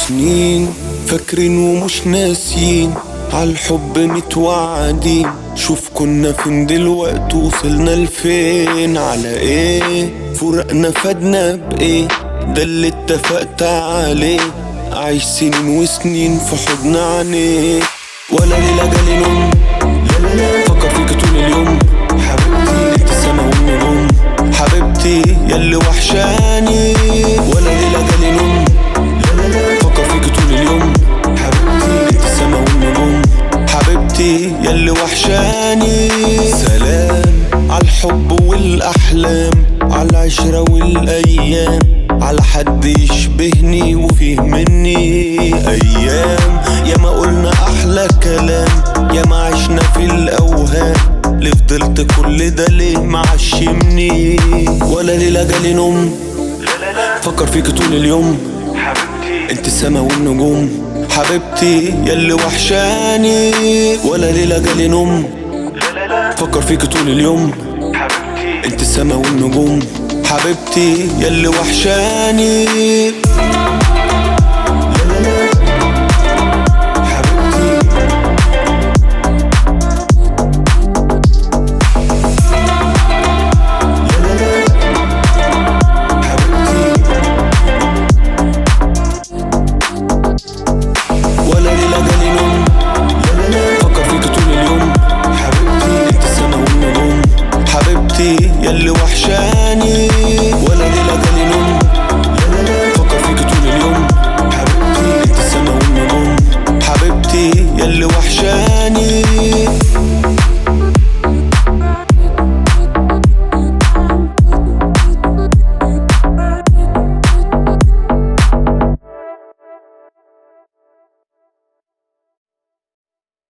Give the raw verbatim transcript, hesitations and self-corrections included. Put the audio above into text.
سنين فاكرين ومش ناسين، عالحب متوعدين. شوف كنا فين دلوقتي وصلنا لفين، على ايه فرقنا فادنا بايه؟ ده اللي اتفقت عليه، عايش سنين وسنين في حضن عينيك. ولا ليلة جالي نوم، لا لا لا فكر فيك طول اليوم. حبيبتي انت السما والنجوم، حبيبتي ياللي وحشاني. ولا ليلة جالي نوم، لا لا لا فكر فيك طول اليوم. حبيبتي انت السما والنجوم، حبيبتي ياللي وحشاني. سلام عالحب والأحلام، عالعشرة والأيام، على حد يشبهني وفيه مني أيام. يا ما قلنا أحلى كلام، يا ما عشنا في الأوهام، ليه فضلت كل ده ليه معشمني؟ ولا ليلة جالي نوم، فكر فيك طول اليوم. حبيبتي انت السما والنجوم، حبيبتي ياللي وحشاني. ولا ليلة جالي نوم، فكر فيك طول اليوم. حبيبتي انت السما والنجوم، حبيبتي ياللي وحشاني.